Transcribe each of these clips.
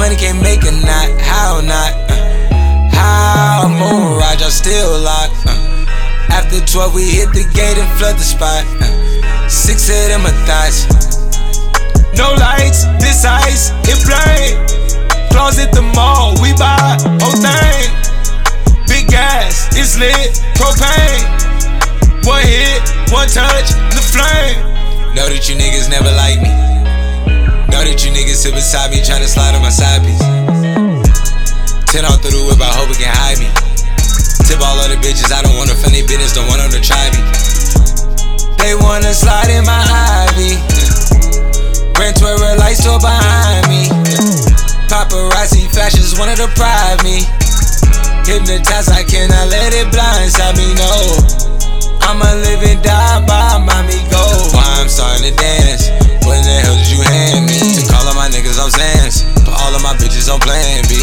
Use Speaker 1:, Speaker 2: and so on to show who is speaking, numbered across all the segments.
Speaker 1: money can't make a knot, how not? How moon ride, y'all still locked. After 12 we hit the gate and flood the spot. 6 of them are thoughts. No lights, this ice, it blind. Claws at the mall, we buy whole thing. Big gas, it's lit, propane. One hit, one touch, the flame. Know that you niggas never like me. Know that you niggas sit beside me tryna slide on my side piece. 10 all through the whip, I hope it can hide me. Tip all of the bitches, I don't want a funny business, don't want them to try me. They wanna slide in my Ivy. Ran to a red light store behind me. Paparazzi flashes wanna deprive me. Hypnotized, I cannot let it blindside me, no. I'ma live and die by mommy go. Why I'm starting to dance? What in the hell did you hand me? Took all of my niggas on Zans, put all of my bitches on plan B.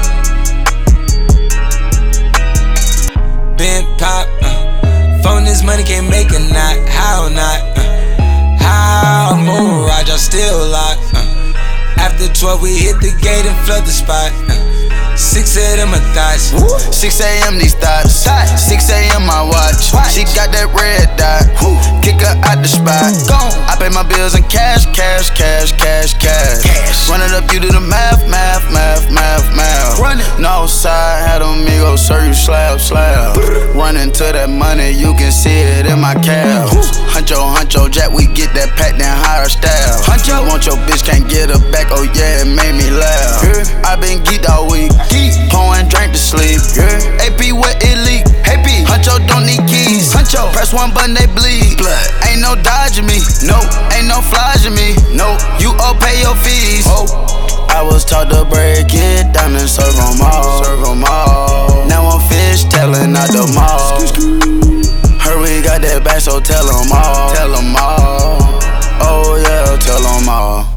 Speaker 1: Bent pop, phone this money can't make a knot, how not? How moon ride, y'all still locked. After 12 we hit the gate and flood the spot. 6 of them are thoughts.
Speaker 2: 6 a.m. these thoughts. 6 a.m. my watch. She got that red dot. Kick her out the spot. I pay my bills in cash, cash, cash, cash, cash. Run it up, you do the math, math, math, math, math. No side, had amigo, serve you slab, slab. Run into that money, you can see it in my calves. Huncho, huncho, Jack, we get that pack, then hire staff. Huncho, want your bitch, can't get her back, oh yeah, it made me laugh. I been geeked all week. Pouring drink to sleep. AP with elite. AP. Huncho don't need keys. Huncho. Press one button, they bleed. Blood. Ain't no dodging me. No. Ain't no flogging me. No. You all pay your fees. Oh. I was taught to break it down and serve them all. Serve them all. Now I'm fish tailing out the mall. Heard we got that back, so tell them all. Tell them all. Oh yeah, tell them all.